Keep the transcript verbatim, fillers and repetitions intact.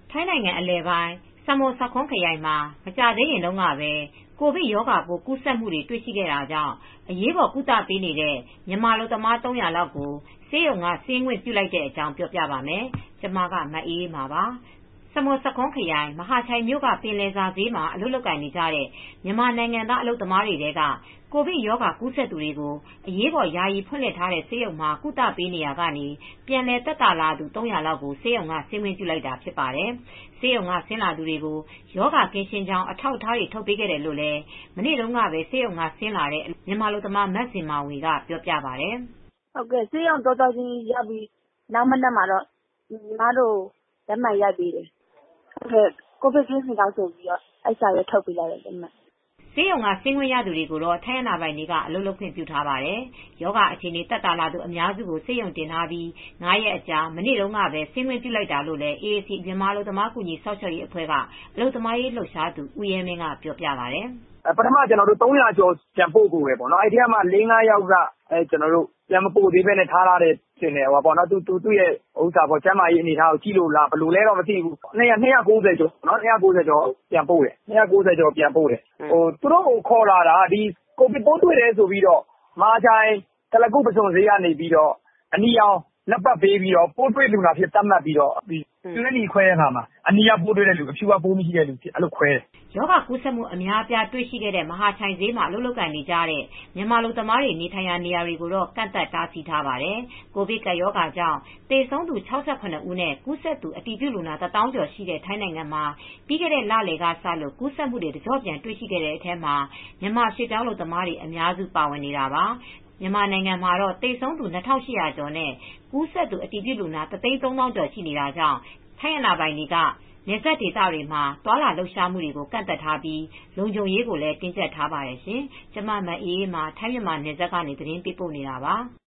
ထိုင်းနိုင်ငံအလယ်ပိုင်း ဆာမွတ်ဆာခွန်းခရိုင်မှာ မကြာသေးခင်တုန်းကပဲ ကိုဗစ်ရောဂါပိုးကူးစက်မှုတွေ တွေ့ရှိခဲ့တာကြောင့် အရေးပေါ်ကုသပေးနေတဲ့ မြန်မာအလုပ်သမား ၃၀၀ လောက်ကို ဆေးရုံက ဆင်းခွင့်ပြုလိုက်တဲ့အကြောင်း ပြောပြပါမယ်။ ဗွီအိုအေမြန်မာပိုင်းသတင်းထောက် မအေးအေးမာက သတင်းပေးပို့ထားပါတယ်။ ဆာမွတ်ဆာခွန်းခရိုင် မဟာချိုင်မြို့က ပင်လယ်စာဈေးမှာ အလုပ်လုပ်နေကြတဲ့ မြန်မာနိုင်ငံသား အလုပ်သမားတွေထဲက ကိုဗစ်ရောဂါကူးစက်သူတွေကို အရေးပေါ် ယာယီဖွင့်လှစ်ထားတဲ့ ဆေးရုံမှာ ကုသပေးနေရာကနေ ပြန်လည်သက်သာလာသူ ၃၀၀ လောက်ကို ဆေးရုံက ဆင်းခွင့်ပြုလိုက်တာ ဖြစ်ပါတယ်။ ဆေးရုံက ဆင်းလာသူတွေကို ရောဂါကင်းရှင်းကြောင်း အထောက်အထားတွေ ထုတ်ပေးခဲ့တယ်လို့လည်း မနေ့တုန်းကပဲ ဆေးရုံက ဆင်းလာတဲ့ မြန်မာအလုပ်သမား မဇင်မာဝေက ပြောပြပါတယ်။ "ဆေးရုံစောစောစီးစီးရောက်ပြီး နောက်မနက်မှာတော့ ညီမတို့ကို လက်မှတ်ရိုက်ပေးတယ်။ ကိုဗစ်ကင်းစင်ကြောင်းဆိုပြီး အဲဒီစာရွက်ထုတ်ပေးလိုက်တယ်။ " ဆေးရုံက ဆင်းခွင့်ရသူတွေကိုတော့ ထိုင်းအာဏာပိုင်တွေက အလုပ်လုပ်ခွင့်ပြုထားပါတယ်။ ရောဂါအခြေအနေ သက်သာလာသူ အများစုကို ဆေးရုံတင်ထားပြီး ၅ ရက်အကြာ မနေ့တုန်းကပဲ ဆင်းခွင့်ပြုလိုက်တာလို့လည်း အေအေစီ မြန်မာအလုပ်သမား ကူညီစောင့်ရှောက်ရေးအဖွဲ့က အလုပ်သမားရေး လှုပ်ရှားသူ ဦးရဲမင်းက ပြောပြပါတယ်။ "ပထမ ကျနော်တို့ ၃၀၀ ကျော်ပြန်ပို့ပေးတယ်။ အဲဒီထဲကမှ လေးငါးယောက်က ပြန်မပို့သေးဘဲ ထားထားတယ်ထင်တယ်။ သူ့ရဲ့ကျန်းမာရေး အနေအထားကို ကြည့်လို့လား ဘယ်လိုလဲတော့ မသိဘူး။ ၂၉၀ ကျော်ပြန်ပို့တယ်။ သူတို့ကိုခေါ်လာတာ ကိုဗစ်ပိုးတွေ့တယ်ဆိုပြီး မဟာချိုင် သလကု ပုဇွန်ဈေးကနေ အနီရောင်လက်ပတ်ပေးပြီး ပိုးတွေ့လူနာအဖြစ် သတ်မှတ်ပြီး သွေးနီခွဲတဲ့အခါမှာ အနီကပိုးတွေ့တဲ့သူ အဖြူကပိုးမရှိတဲ့သူအဖြစ်ခွဲတယ်။ " ရောဂါကူးစက်မှု အများအပြား တွေ့ရှိခဲ့တဲ့ မဟာချိုင်ဈေးမှာ အလုပ်လုပ်နေကြတဲ့ မြန်မာအလုပ်သမားတွေ နေထိုင်ရာ နေရာတွေကိုတော့ ကန့်သတ်တားဆီးထားပါတယ်။ ကိုဗစ်ကပ်ရောဂါကြောင့် သေဆုံးသူ ၆၇ ဦးနဲ့ ကူးစက်သူ အတည်ပြုလူနာ ၁၀,၀၀၀ ကျော်ရှိတဲ့ ထိုင်းနိုင်ငံမှာ ပြီးခဲ့တဲ့လလယ်ကစလို့ ကူးစက်မှုတွေ တကျော့ပြန် တွေ့ရှိခဲ့တဲ့အထဲမှာ မြန်မာရွှေ့ပြောင်းအလုပ်သမားတွေ အများစု ပါဝင်နေတာပါ။ မြန်မာနိုင်ငံမှာတော့ သေဆုံးသူ ၂,၈၀၀ ကျော်နဲ့ ကူးစက်သူ အတည်ပြုလူနာ ၁၃၀,၀၀၀ ကျော် ရှိနေတာကြောင့် ထိုင်းအာဏာပိုင်တွေက နယ်စပ်ဒေသတွေမှာ သွားလာလှုပ်ရှားမှုတွေကို ကန့်သတ်ထားပြီး လုံခြုံရေးကိုလည်း တင်းကြပ်ထားပါတယ်ရှင်။ ကျမ မအေးအေးမာ ထိုင်းမြန်မာနယ်စပ်ကနေ သတင်းပေးပို့ထားပါတယ်။